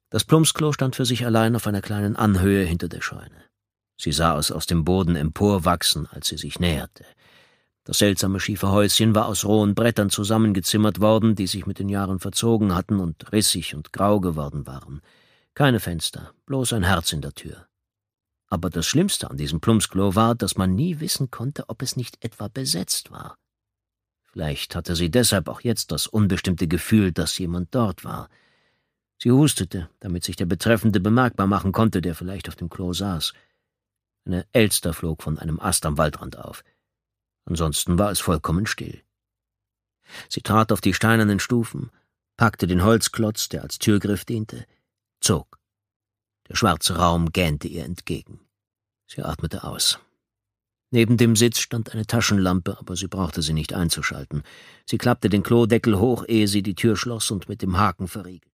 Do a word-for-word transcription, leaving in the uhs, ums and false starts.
Das Plumpsklo stand für sich allein auf einer kleinen Anhöhe hinter der Scheune. Sie sah es aus dem Boden emporwachsen, als sie sich näherte. Das seltsame schiefe Häuschen war aus rohen Brettern zusammengezimmert worden, die sich mit den Jahren verzogen hatten und rissig und grau geworden waren. Keine Fenster, bloß ein Herz in der Tür. Aber das Schlimmste an diesem Plumpsklo war, dass man nie wissen konnte, ob es nicht etwa besetzt war. Vielleicht hatte sie deshalb auch jetzt das unbestimmte Gefühl, dass jemand dort war. Sie hustete, damit sich der Betreffende bemerkbar machen konnte, der vielleicht auf dem Klo saß. Eine Elster flog von einem Ast am Waldrand auf. Ansonsten war es vollkommen still. Sie trat auf die steinernen Stufen, packte den Holzklotz, der als Türgriff diente, zog. Der schwarze Raum gähnte ihr entgegen. Sie atmete aus. Neben dem Sitz stand eine Taschenlampe, aber sie brauchte sie nicht einzuschalten. Sie klappte den Klodeckel hoch, ehe sie die Tür schloss und mit dem Haken verriegel.